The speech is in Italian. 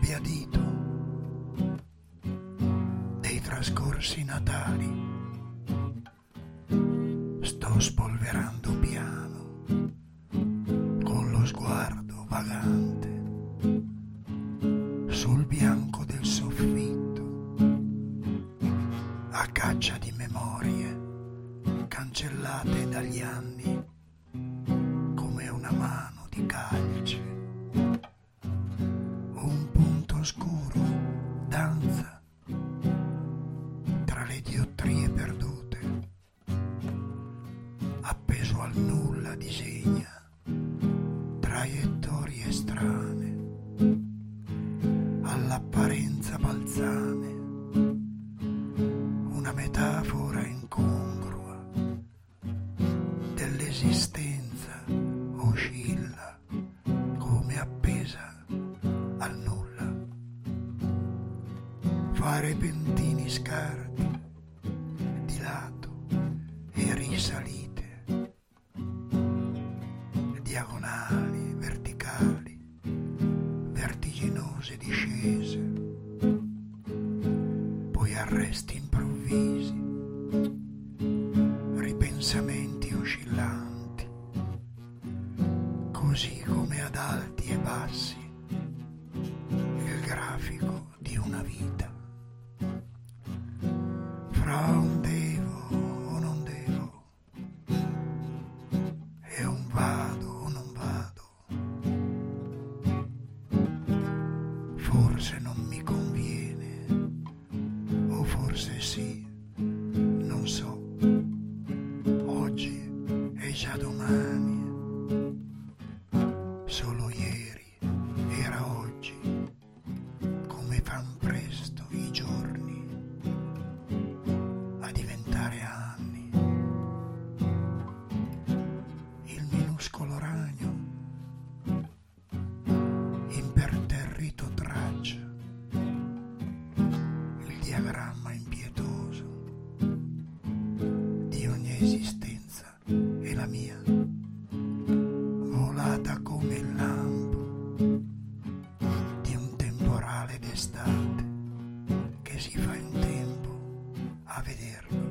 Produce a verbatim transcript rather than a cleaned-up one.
sbiadito dei trascorsi natali. Sto spolverando piano con lo sguardo vagante sul bianco del soffitto, a caccia di memorie cancellate dagli anni come una mano di calce. Un punto scuro danza tra le diottrie perdute, appeso al nulla disegna traiettorie strane, all'apparenza balzane, una metafora incongrua dell'esistenza oscilla come appesa al nulla. Fa repentini scarti di lato e risalite, diagonali, verticali, vertiginose discese, poi arresti improvvisi, ripensamenti oscillanti, così come ad alti e bassi il grafico di una vita. Fra un devo o non devo e un vado o non vado, forse non mi conviene o forse sì, non so. Oggi è già domani, solo ieri era oggi, come fan presto i giorni a diventare anni. Il minuscolo ragno imperterrito traccia il diagramma impietoso di ogni esistenza, e la mia, volata come il lampo di un temporale d'estate che si fa in tempo a vederlo.